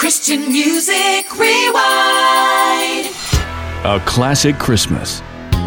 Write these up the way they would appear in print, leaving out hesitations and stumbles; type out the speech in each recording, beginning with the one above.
Christian Music Rewind. A classic Christmas.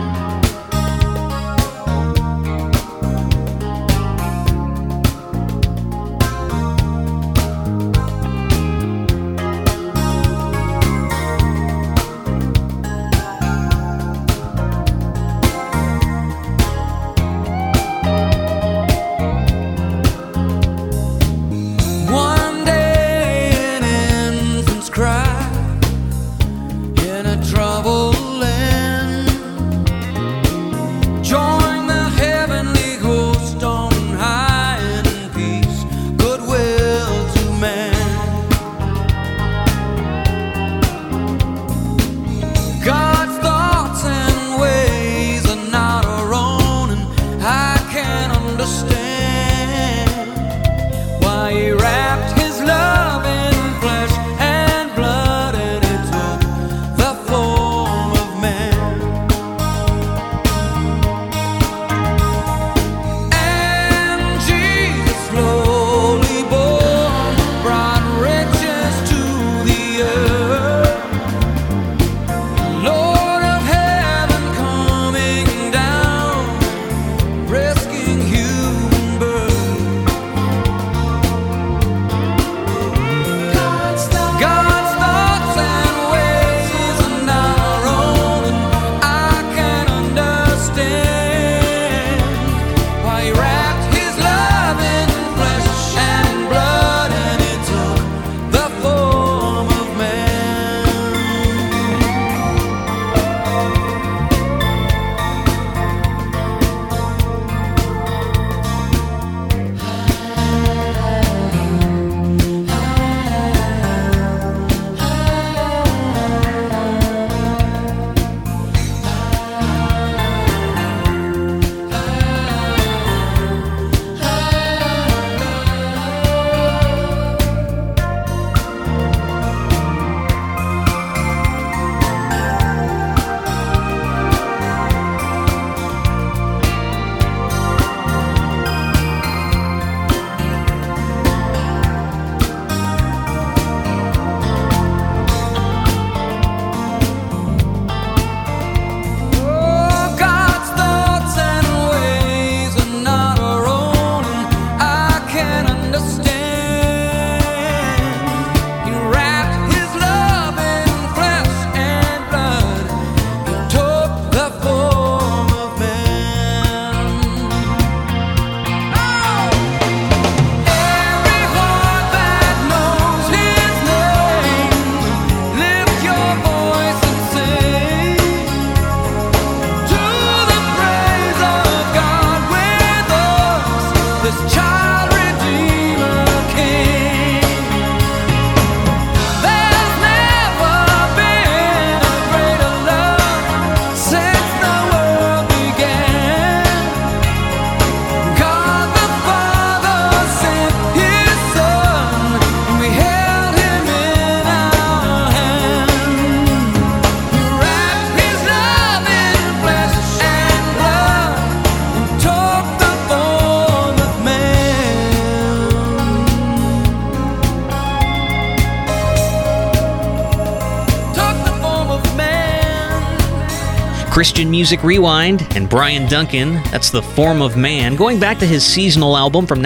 Christian Music Rewind and Brian Duncan, that's The Form of Man, going back to his seasonal album from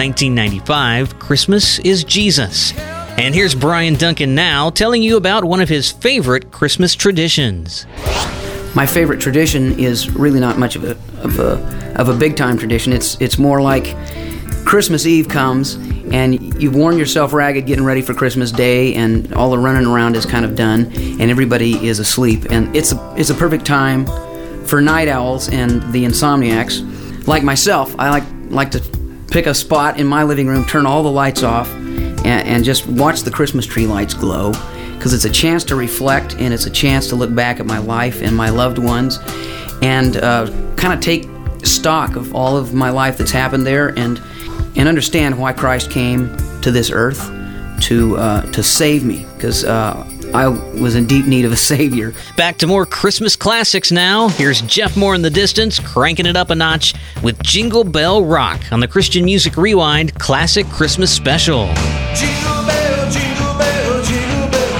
1995, Christmas is Jesus. And here's Brian Duncan now telling you about one of his favorite Christmas traditions. My favorite tradition is really not much of a big time tradition. It's more like Christmas Eve comes and you've worn yourself ragged getting ready for Christmas Day, and all the running around is kind of done, and everybody is asleep, and it's a perfect time for night owls and the insomniacs like myself. I like to pick a spot in my living room, turn all the lights off, and just watch the Christmas tree lights glow, because it's a chance to reflect, and it's a chance to look back at my life and my loved ones, and kind of take stock of all of my life that's happened there, and understand why Christ came to this earth to save me, because I was in deep need of a savior. Back to more Christmas classics now. Here's Jeff Moore in the Distance, cranking it up a notch with Jingle Bell Rock on the Christian Music Rewind Classic Christmas Special. Jingle bell, jingle bell, jingle bell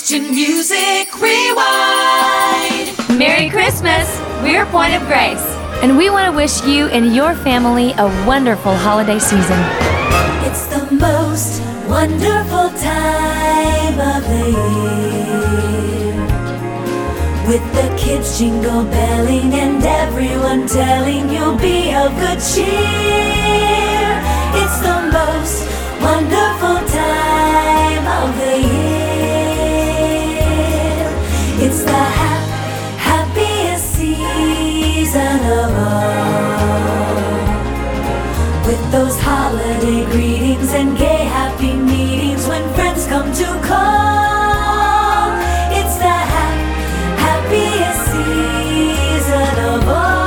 Christian Music Rewind. Merry Christmas! We're Point of Grace, and we want to wish you and your family a wonderful holiday season. It's the most wonderful time of the year, with the kids jingle belling and everyone telling you'll be of good cheer. It's the most wonderful time of the year. It's the happiest season of all, with those holiday greetings and gay happy meetings when friends come to call. It's the happiest season of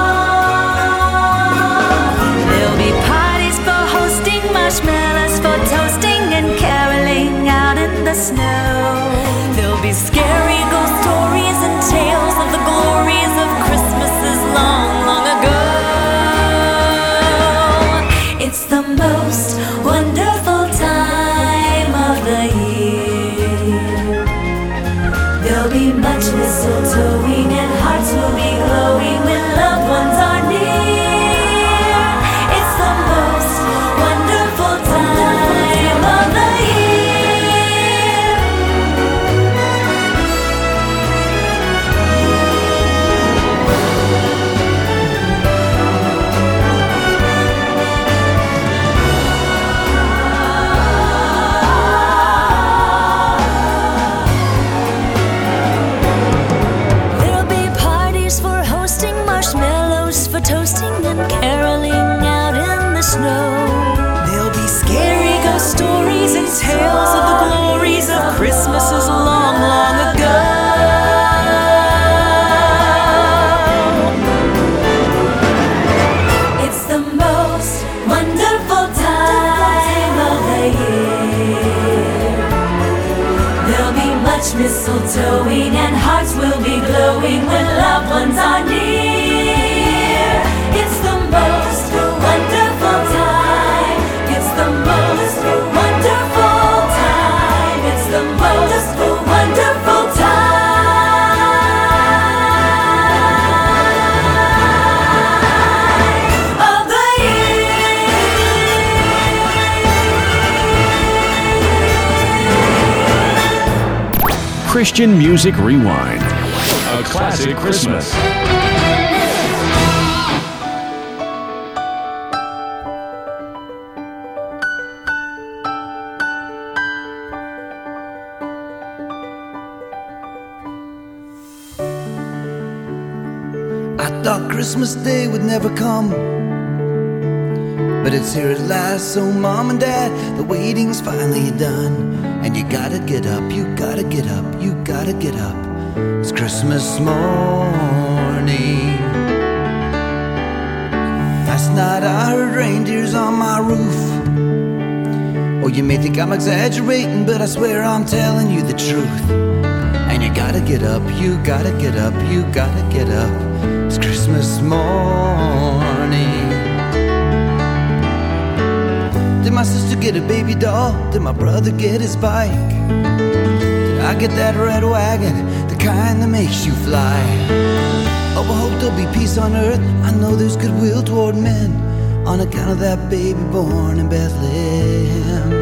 all. There'll be parties for hosting, marshmallows for toasting, and caroling out in the snow. There'll be scary ghost stories and tales of the glories of Christmases long, long ago. It's the most wonderful time of the year. There'll be much mistletoeing and hearts will be glowing when loved ones are near. It's the most wonderful time of the year. There'll be parties for hosting, marshmallows for toasting, and caroling out in the snow. There'll be scary ghost stories and tales of the glories of Christmases long, long ago. It's the most wonderful time of the year. There'll be much mistletoeing and hearts will be glowing when loved ones are near. It's the most wonderful time. It's the most wonderful time. It's the most wonderful time of the year. Christian Music Rewind. A classic Christmas. I thought Christmas Day would never come, but it's here at last. So Mom and Dad, the waiting's finally done. And you gotta get up, you gotta get up, you gotta get up. It's Christmas morning. Last night I heard reindeers on my roof. Oh, you may think I'm exaggerating, but I swear I'm telling you the truth. And you gotta get up, you gotta get up, you gotta get up. It's Christmas morning. Did my sister get a baby doll? Did my brother get his bike? Did I get that red wagon, the kind that makes you fly? Oh, I hope there'll be peace on earth. I know there's goodwill toward men, on account of that baby born in Bethlehem.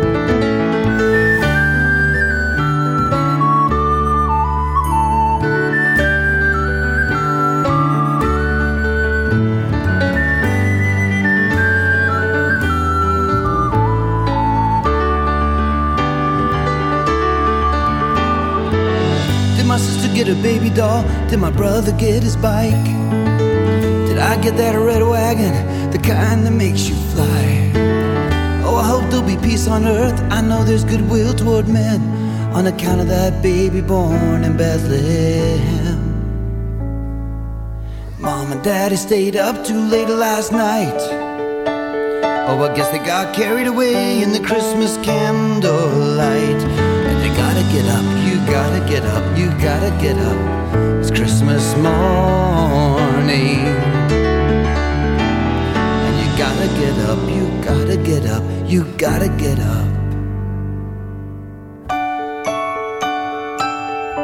Get a baby doll? Did my brother get his bike? Did I get that red wagon, the kind that makes you fly? Oh, I hope there'll be peace on earth. I know there's goodwill toward men, on account of that baby born in Bethlehem. Mom and Daddy stayed up too late last night. Oh, I guess they got carried away in the Christmas candlelight. And they gotta get up, you gotta get up, you gotta get up. It's Christmas morning. And you gotta get up, you gotta get up, you gotta get up.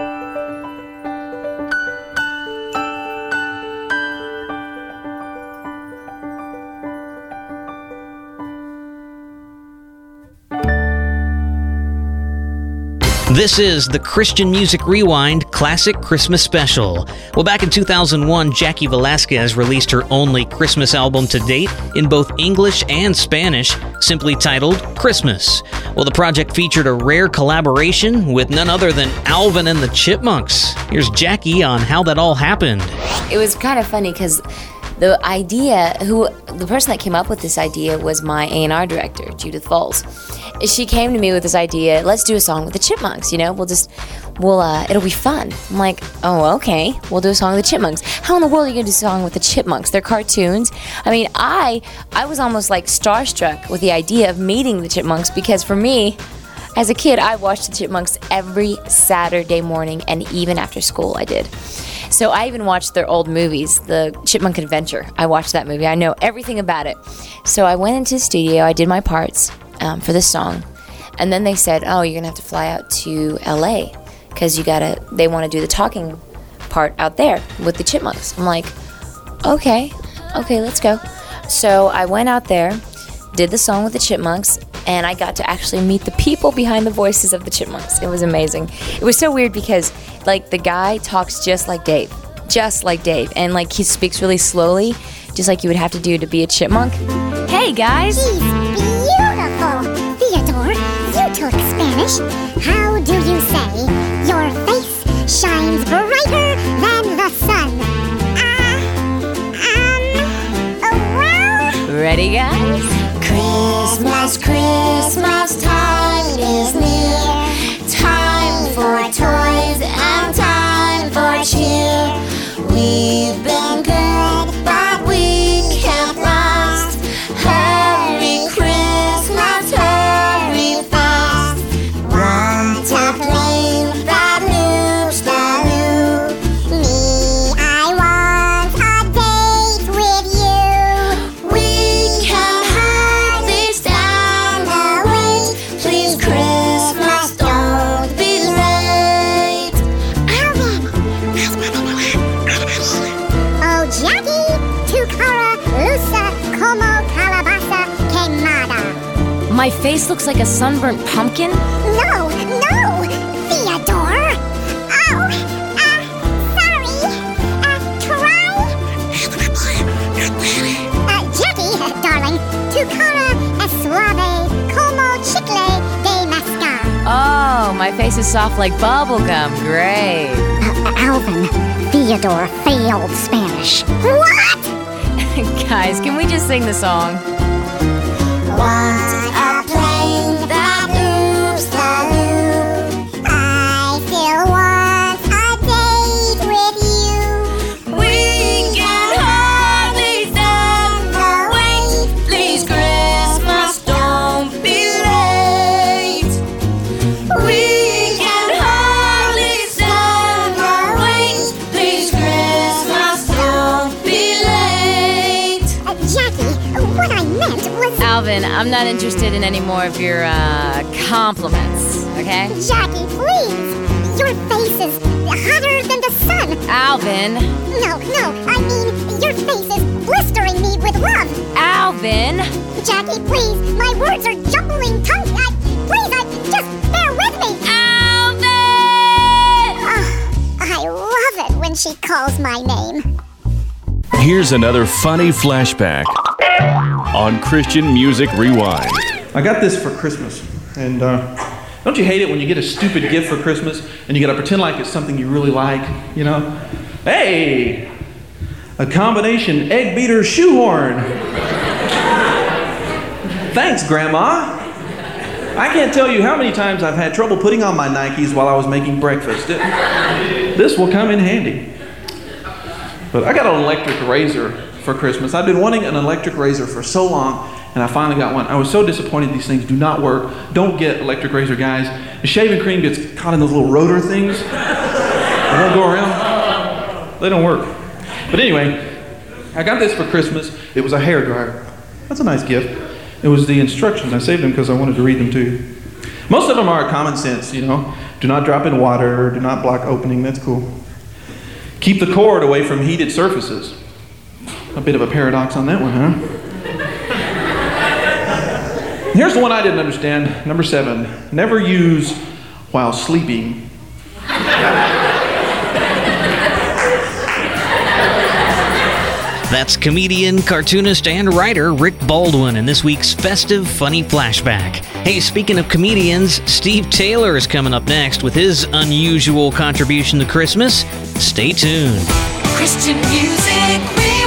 This is the Christian Music Rewind Classic Christmas Special. Well, back in 2001, Jackie Velasquez released her only Christmas album to date in both English and Spanish, simply titled Christmas. Well, the project featured a rare collaboration with none other than Alvin and the Chipmunks. Here's Jackie on how that all happened. It was kind of funny because the person that came up with this idea was my A&R director, Judith Falls. She came to me with this idea, let's do a song with the Chipmunks, you know, it'll be fun. I'm like, oh, okay, we'll do a song with the Chipmunks. How in the world are you going to do a song with the Chipmunks? They're cartoons. I mean, I was almost like starstruck with the idea of meeting the Chipmunks because for me, as a kid, I watched the Chipmunks every Saturday morning and even after school I did. So I even watched their old movies, the Chipmunk Adventure. I watched that movie. I know everything about it. So I went into the studio, I did my parts for this song, and then they said, oh, you're gonna have to fly out to LA because they want to do the talking part out there with the Chipmunks. I'm like, okay, let's go. So I went out there, did the song with the Chipmunks, and I got to actually meet the people behind the voices of the Chipmunks. It was amazing. It was so weird because like the guy talks just like Dave, and like he speaks really slowly, just like you would have to do to be a chipmunk. Hey guys! He's beautiful! Theodore, you talk Spanish. How do you say your face shines brighter than the sun? Well... Ready, guys? Christmas time is near. Time for toys and time for cheer. We've been good, but we can't last. Hurry Christmas, hurry fast. Want a plane that loops the loop? Me, I want a date with you. We can hardly stand the wait. Please Christmas, don't be late. Oh, Jackie, tu cara lusa como calabaza quemada. My face looks like a sunburnt pumpkin? No, Theodore. Oh, sorry. Try. Jackie, darling, tu cara es suave como chicle de mascar. Oh, my face is soft like bubblegum. Great. Alvin, Theodore failed Spanish. What? Guys, can we just sing the song? Want a plane that loops the loop. I still want a date with you. We can hardly stand the wait. Please Christmas, don't be late. We can hardly stand the wait. Please Christmas, don't be late. Jackie, what I meant was... Alvin, I'm not interested in any more of your compliments, okay? Jackie, please. Your face is hotter than the sun. Alvin. No, I mean, your face is blistering me with love. Alvin. Jackie, please, my words are jumbling tongue. Just bear with me. Alvin! I love it when she calls my name. Here's another funny flashback on Christian Music Rewind. I got this for Christmas, and don't you hate it when you get a stupid gift for Christmas and you gotta pretend like it's something you really like, you know? Hey, a combination egg beater shoehorn. Thanks, Grandma. I can't tell you how many times I've had trouble putting on my Nikes while I was making breakfast. This will come in handy. But I got an electric razor for Christmas. I've been wanting an electric razor for so long, and I finally got one. I was so disappointed these things do not work. Don't get electric razor, guys. The shaving cream gets caught in those little rotor things. They don't go around. They don't work. But anyway, I got this for Christmas. It was a hair dryer. That's a nice gift. It was the instructions. I saved them because I wanted to read them to you. Most of them are common sense, you know. Do not drop in water. Do not block opening. That's cool. Keep the cord away from heated surfaces. A bit of a paradox on that one, huh? Here's the one I didn't understand. Number 7. Never use while sleeping. That's comedian, cartoonist, and writer Rick Baldwin in this week's Festive Funny Flashback. Hey, speaking of comedians, Steve Taylor is coming up next with his unusual contribution to Christmas. Stay tuned. Christian Music Rewind.